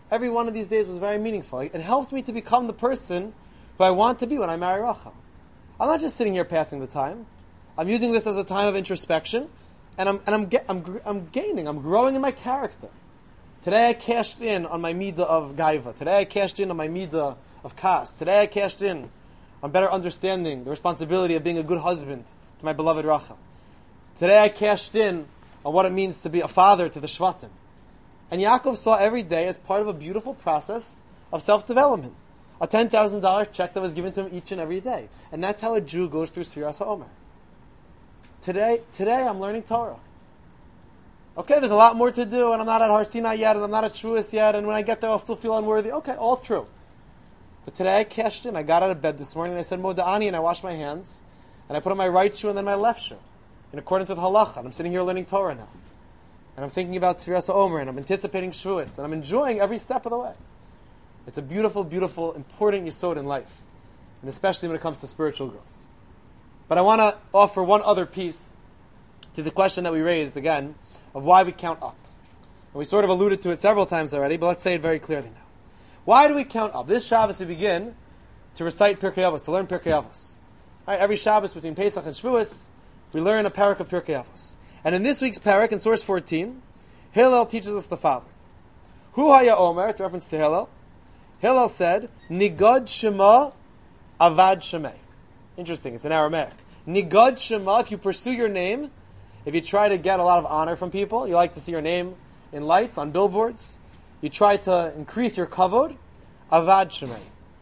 Every one of these days was very meaningful. It helps me to become the person who I want to be when I marry Rachel. I'm not just sitting here passing the time. I'm using this as a time of introspection, and I'm gaining. I'm growing in my character. Today I cashed in on my midah of gaiva. Today I cashed in on my midah of kas. Today I cashed in on better understanding the responsibility of being a good husband to my beloved Rachel. Today I cashed in on what it means to be a father to the Shvatim. And Yaakov saw every day as part of a beautiful process of self-development. A $10,000 check that was given to him each and every day. And that's how a Jew goes through Sfiras HaOmer. Today I'm learning Torah. Okay, there's a lot more to do, and I'm not at Har Sinai yet, and I'm not at Shavuos yet, and when I get there I'll still feel unworthy. Okay, all true. But today I cashed in. I got out of bed this morning and I said Moda'ani, and I washed my hands, and I put on my right shoe and then my left shoe, in accordance with halacha. And I'm sitting here learning Torah now. And I'm thinking about Sfiras HaOmer, and I'm anticipating Shavuos, and I'm enjoying every step of the way. It's a beautiful, beautiful, important yesod in life, and especially when it comes to spiritual growth. But I want to offer one other piece to the question that we raised, again, of why we count up. And we sort of alluded to it several times already, but let's say it very clearly now. Why do we count up? This Shabbos we begin to recite Pirkei Avos, to learn Pirkei Avos. Right, every Shabbos between Pesach and Shavuos, we learn a parak of Pirkei Avos. And in this week's parak, in source 14, Hillel teaches us the following. Hu haya omer, it's a reference to Hillel. Hillel said, Nigod Shema Avad Shemei. Interesting, it's in Aramaic. Nigod Shema, if you pursue your name, if you try to get a lot of honor from people, you like to see your name in lights, on billboards, you try to increase your kavod, Avad Shemei.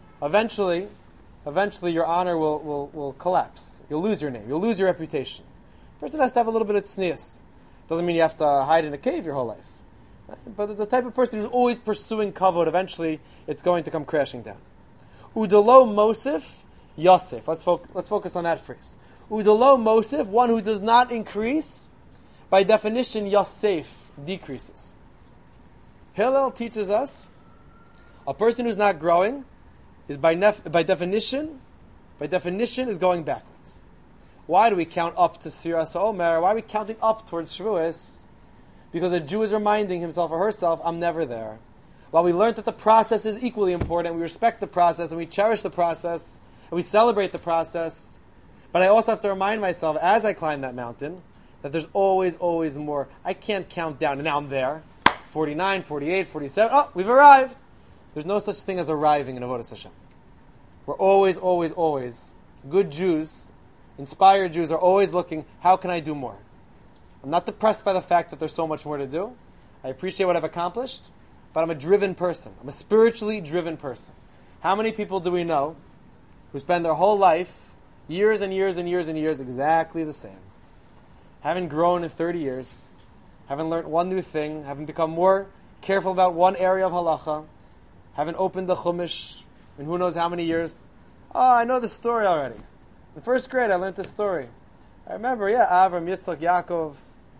Eventually your honor will collapse. You'll lose your name, you'll lose your reputation. A person has to have a little bit of tznius. Doesn't mean you have to hide in a cave your whole life. Right? But the type of person who's always pursuing kavod, eventually it's going to come crashing down. Udalo Mosif Yosef. Let's focus on that phrase. Udalo Mosif, one who does not increase, by definition Yosef decreases. Hillel teaches us a person who's not growing is by definition is going backwards. Why do we count up to Sfiras HaOmer? Why are we counting up towards Shavuos? Because a Jew is reminding himself or herself, I'm never there. While we learned that the process is equally important, we respect the process and we cherish the process and we celebrate the process. But I also have to remind myself as I climb that mountain that there's always, always more. I can't count down and now I'm there. 49, 48, 47. Oh, we've arrived. There's no such thing as arriving in Avodas Hashem. We're always, always, always good Jews. Inspired Jews are always looking, how can I do more? I'm not depressed by the fact that there's so much more to do. I appreciate what I've accomplished, but I'm a driven person. I'm a spiritually driven person. How many people do we know who spend their whole life, years and years and years and years, exactly the same? Haven't grown in 30 years, haven't learned one new thing, haven't become more careful about one area of halacha, haven't opened the Chumash in who knows how many years. Oh, I know the story already. In first grade, I learned this story. I remember, Avram, Yitzchak, Yaakov.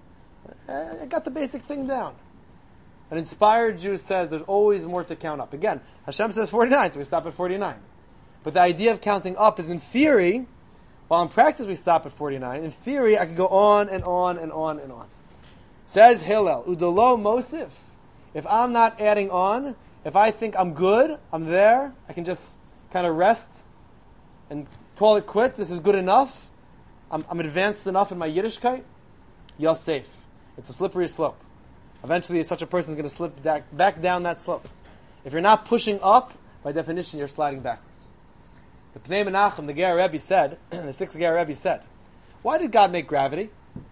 I got the basic thing down. An inspired Jew says there's always more to count up. Again, Hashem says 49, so we stop at 49. But the idea of counting up is in theory, while in practice we stop at 49. In theory, I could go on and on and on and on. Says Hillel, Udalo Mosif. If I'm not adding on, if I think I'm good, I'm there, I can just kind of rest and call it quits, this is good enough, I'm advanced enough in my Yiddishkeit, you're safe. It's a slippery slope. Eventually such a person is going to slip back down that slope. If you're not pushing up, by definition you're sliding backwards. The Pnei Menachem, the Ger Rebbe said, the sixth Ger Rebbe said, why did God make gravity?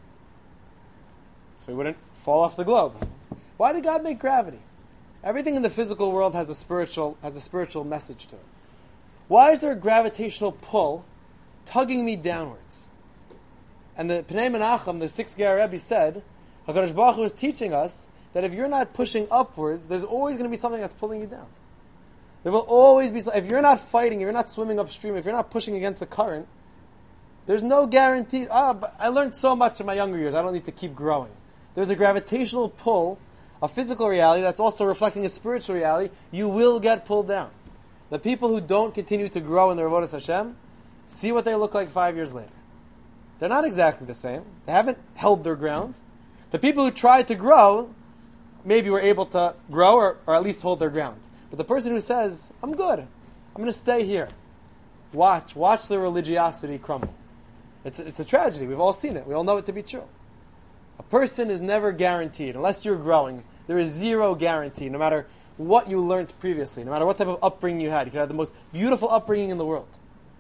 So he wouldn't fall off the globe. Why did God make gravity? Everything in the physical world has a spiritual message to it. Why is there a gravitational pull tugging me downwards? And the Pnei Menachem, the sixth Ger Rebbe, said, HaKadosh Baruch Hu is teaching us that if you're not pushing upwards, there's always going to be something that's pulling you down. There will always be, if you're not fighting, if you're not swimming upstream, if you're not pushing against the current, there's no guarantee. But I learned so much in my younger years, I don't need to keep growing. There's a gravitational pull, a physical reality that's also reflecting a spiritual reality. You will get pulled down. The people who don't continue to grow in their Avodas Hashem, see what they look like 5 years later. They're not exactly the same. They haven't held their ground. The people who try to grow, maybe were able to grow or at least hold their ground. But the person who says, I'm good, I'm going to stay here. Watch the religiosity crumble. It's a tragedy. We've all seen it. We all know it to be true. A person is never guaranteed. Unless you're growing, there is zero guarantee, no matter what you learned previously, no matter what type of upbringing you had. You could have the most beautiful upbringing in the world.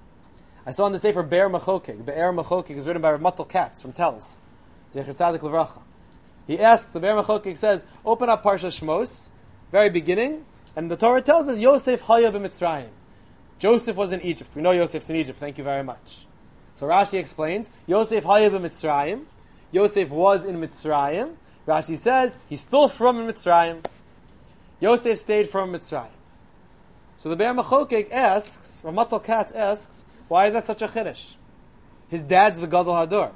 I saw in the Sefer Be'er Machokek. Be'er Machokek is written by Rav Matal Katz from Telz. Zecher Tzadik Levracha. He asks, the Be'er Machokek says, open up Parsha Shmos, very beginning, and the Torah tells us, Yosef Haya b'Mitzrayim. Joseph was in Egypt. We know Yosef's in Egypt. Thank you very much. So Rashi explains, Yosef Haya b'Mitzrayim. Yosef was in Mitzrayim. Rashi says, he's still from Mitzrayim. Yosef stayed from Mitzrayim. So the Be'er Machokek asks, Rav Matal Katz asks, why is that such a chiddush? His dad's the Gadol Hador.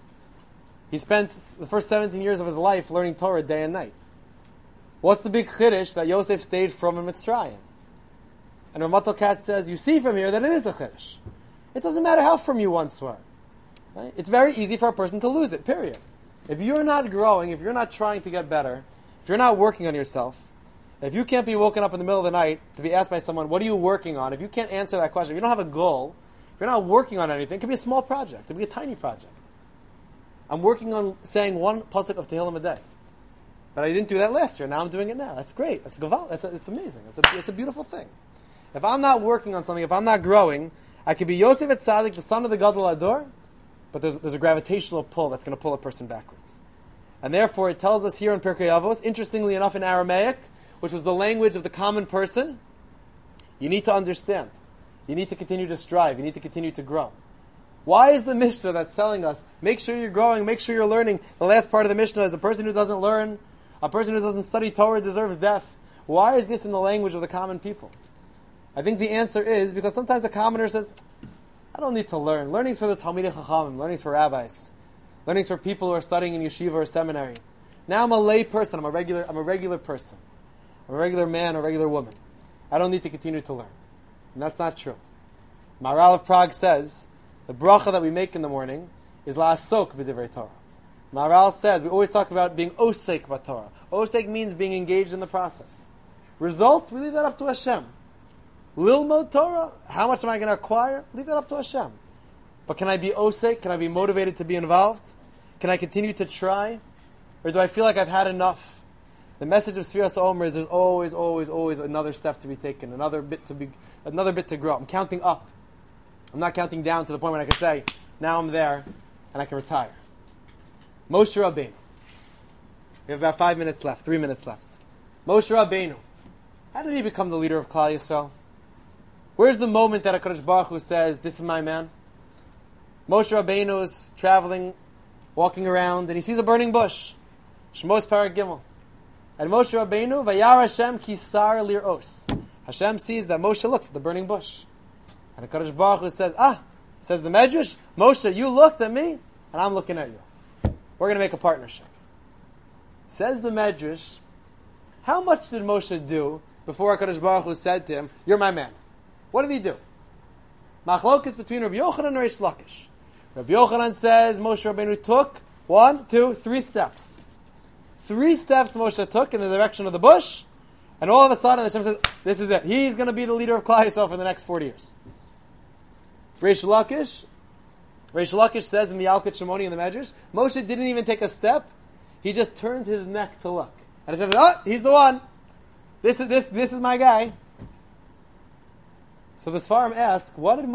He spent the first 17 years of his life learning Torah day and night. What's the big chiddush that Yosef stayed from in Mitzrayim? And Rav Matal Katz says, you see from here that it is a chiddush. It doesn't matter how from you once were. Right? It's very easy for a person to lose it, period. If you're not growing, if you're not trying to get better, if you're not working on yourself, if you can't be woken up in the middle of the night to be asked by someone, what are you working on? If you can't answer that question, if you don't have a goal, if you're not working on anything, it could be a small project, it could be a tiny project. I'm working on saying one pasuk of Tehillim a day. But I didn't do that last year, now I'm doing it now. That's great, that's gaval, it's amazing, it's a beautiful thing. If I'm not working on something, if I'm not growing, I could be Yosef Etzadik, the son of the Gadol Hador, but there's a gravitational pull that's going to pull a person backwards. And therefore it tells us here in Pirkei Avos, interestingly enough in Aramaic, which was the language of the common person, you need to understand. You need to continue to strive. You need to continue to grow. Why is the Mishnah that's telling us, make sure you're growing, make sure you're learning? The last part of the Mishnah is a person who doesn't learn, a person who doesn't study Torah deserves death. Why is this in the language of the common people? I think the answer is because sometimes a commoner says, I don't need to learn. Learning's for the Talmidei Chachamim. Learning's for rabbis. Learning's for people who are studying in yeshiva or seminary. Now I'm a lay person. I'm a regular person. I'm a regular man or regular woman. I don't need to continue to learn. And that's not true. Maharal of Prague says, the bracha that we make in the morning is la'asok b'divrei Torah. Maharal says, we always talk about being osek b'Torah. Osek means being engaged in the process. Result, we leave that up to Hashem. Lilmod Torah, how much am I going to acquire? Leave that up to Hashem. But can I be osek? Can I be motivated to be involved? Can I continue to try? Or do I feel like I've had enough? The message of Sfiras Omer is there's always, always, always another step to be taken, another bit to grow. I'm counting up. I'm not counting down to the point where I can say, now I'm there, and I can retire. Moshe Rabbeinu. We have about 3 minutes left. Moshe Rabbeinu. How did he become the leader of Klal Yisrael? Where's the moment that HaKadosh Baruch Hu says, this is my man? Moshe Rabbeinu is traveling, walking around, and he sees a burning bush. Shmos Parak Gimel. And Moshe Rabbeinu, Vayar Hashem kisar lir'os. Hashem sees that Moshe looks at the burning bush. And HaKadosh Baruch Hu says, says the Medrash, Moshe, you looked at me, and I'm looking at you. We're going to make a partnership. Says the Medrash, how much did Moshe do before HaKadosh Baruch Hu said to him, you're my man? What did he do? Machlokes between Rabbi Yochanan and Reish Lakish. Rabbi Yochanan says Moshe Rabbeinu took 1, 2, 3 steps. 3 steps Moshe took in the direction of the bush, and all of a sudden Hashem says, this is it. He's going to be the leader of Klal Yisrael for the next 40 years. Reish Lakish says in the Alkut Shimoni in the Medrash, Moshe didn't even take a step. He just turned his neck to look. And Hashem says, he's the one. This is my guy. So the Sfarim ask,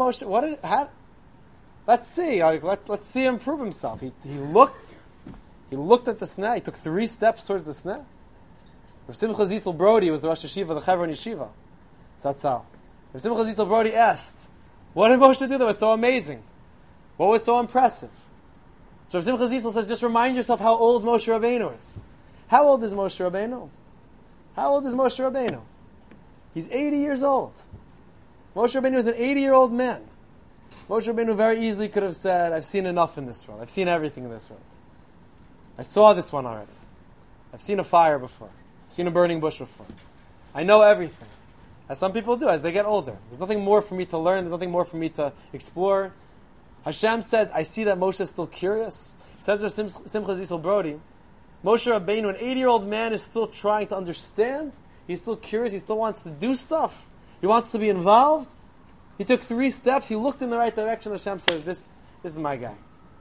let's see. Let's see him prove himself. He looked at the sneh. He took 3 steps towards the sneh. Rav Simcha Zisel Brody was the Rosh Yeshiva of the Chevron Yeshiva. Zatzal. Rav Simcha Zisel Brody asked, what did Moshe do that was so amazing? What was so impressive? So Rav Simcha Zisel says, just remind yourself how old Moshe Rabbeinu is. How old is Moshe Rabbeinu? He's 80 years old. Moshe Rabbeinu is an 80-year-old man. Moshe Rabbeinu very easily could have said, I've seen enough in this world. I've seen everything in this world. I saw this one already. I've seen a fire before. I've seen a burning bush before. I know everything. As some people do as they get older. There's nothing more for me to learn. There's nothing more for me to explore. Hashem says, I see that Moshe is still curious. It says to Simcha Zisel Brody, Moshe Rabbeinu, an 80-year-old man, is still trying to understand. He's still curious. He still wants to do stuff. He wants to be involved. He took 3 steps. He looked in the right direction. Hashem says, this is my guy.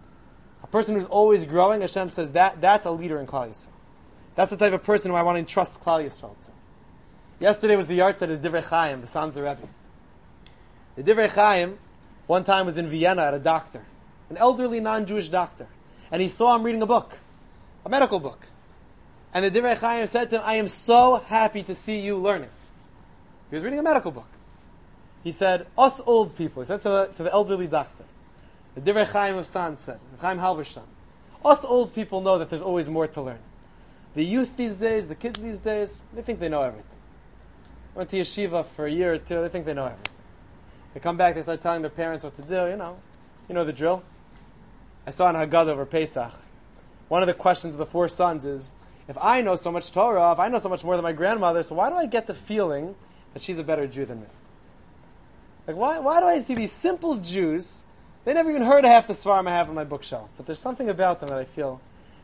A person who's always growing, Hashem says, that's a leader in Klal Yisrael. That's the type of person who I want to entrust Klal Yisrael to. Yesterday was the yahrzeit of the Divrei Chaim, the Sanzer Rebbe. The Divrei Chaim, one time was in Vienna at a doctor, an elderly non-Jewish doctor, and he saw him reading a book, a medical book. And the Divrei Chaim said to him, I am so happy to see you learning. He was reading a medical book. He said, us old people, he said to the elderly doctor, the Divrei Chaim of San said, Chaim Halberstam, us old people know that there's always more to learn. The youth these days, the kids these days, they think they know everything. Went to yeshiva for a year or two, they think they know everything. They come back, they start telling their parents what to do, you know the drill. I saw in Haggadah over Pesach, one of the questions of the 4 sons is, if I know so much Torah, if I know so much more than my grandmother, so why do I get the feeling that she's a better Jew than me? Like, why do I see these simple Jews, they never even heard of half the Svarim I have on my bookshelf, but there's something about them that I feel,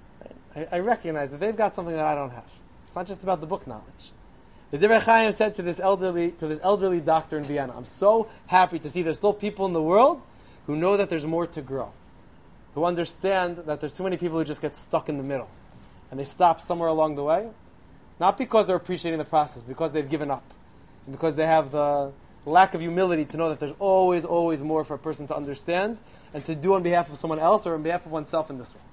I recognize that they've got something that I don't have. It's not just about the book knowledge. The Divrei Chaim said to this elderly doctor in Vienna, I'm so happy to see there's still people in the world who know that there's more to grow, who understand that there's too many people who just get stuck in the middle, and they stop somewhere along the way, not because they're appreciating the process, because they've given up, and because they have the lack of humility to know that there's always, always more for a person to understand and to do on behalf of someone else or on behalf of oneself in this world.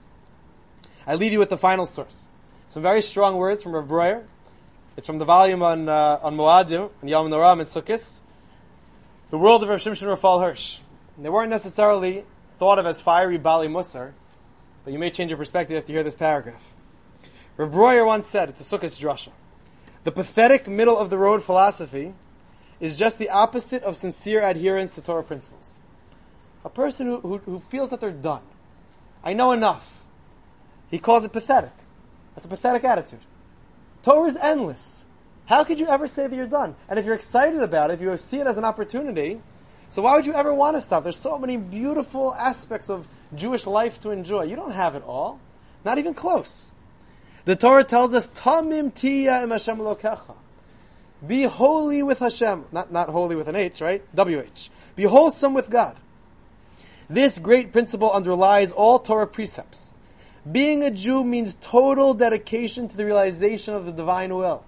I leave you with the final source. Some very strong words from Rav Breuer. It's from the volume on Moadim, on Yom Noram and Sukkot. The world of Rav Shimshon Raphael Hirsch. And they weren't necessarily thought of as fiery Bali Musar, but you may change your perspective after you hear this paragraph. Rav Breuer once said, it's a Sukkot drasha, the pathetic middle-of-the-road philosophy is just the opposite of sincere adherence to Torah principles. A person who feels that they're done. I know enough. He calls it pathetic. That's a pathetic attitude. Torah is endless. How could you ever say that you're done? And if you're excited about it, if you see it as an opportunity, so why would you ever want to stop? There's so many beautiful aspects of Jewish life to enjoy. You don't have it all. Not even close. The Torah tells us, Tamim tiya im Hashem Elokecha. Be holy with Hashem. Not holy with an H, right? W-H. Be wholesome with God. This great principle underlies all Torah precepts. Being a Jew means total dedication to the realization of the divine will.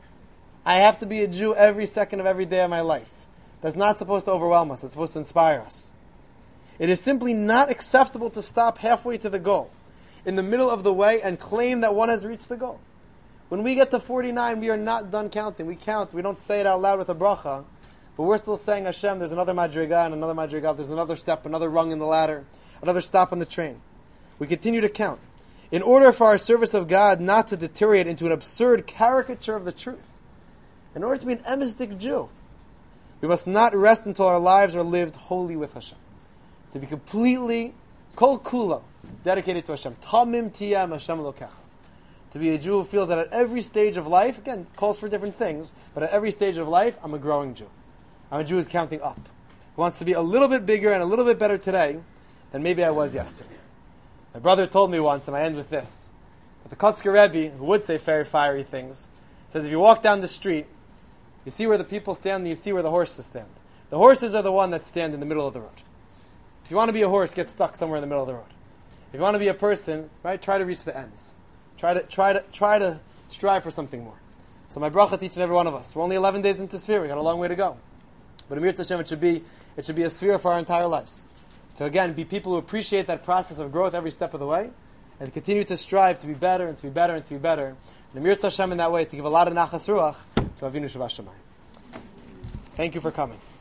I have to be a Jew every second of every day of my life. That's not supposed to overwhelm us. That's supposed to inspire us. It is simply not acceptable to stop halfway to the goal, in the middle of the way, and claim that one has reached the goal. When we get to 49, we are not done counting. We count. We don't say it out loud with a bracha, but we're still saying, Hashem, there's another madriga and another madriga. There's another step, another rung in the ladder, another stop on the train. We continue to count. In order for our service of God not to deteriorate into an absurd caricature of the truth, in order to be an emistic Jew, we must not rest until our lives are lived wholly with Hashem. To be completely, kol kula, dedicated to Hashem. Tamim tiyam Hashem Elokecha. To be a Jew who feels that at every stage of life, again, calls for different things, but at every stage of life, I'm a growing Jew. I'm a Jew who's counting up. Who wants to be a little bit bigger and a little bit better today than maybe I was yesterday. My brother told me once, and I end with this, that the Kotzker Rebbe, who would say very fiery things, says if you walk down the street, you see where the people stand and you see where the horses stand. The horses are the one that stand in the middle of the road. If you want to be a horse, get stuck somewhere in the middle of the road. If you want to be a person, right, try to reach the ends. Try to strive for something more. So my bracha to each and every one of us. We're only 11 days into Sfira. We got a long way to go. But Amir Tashem, it should be a Sfira for our entire lives. To again be people who appreciate that process of growth every step of the way, and continue to strive to be better and to be better and to be better. And Amir Tashem in that way to give a lot of nachas ruach to Avinu Shabbat Shamayim. Thank you for coming.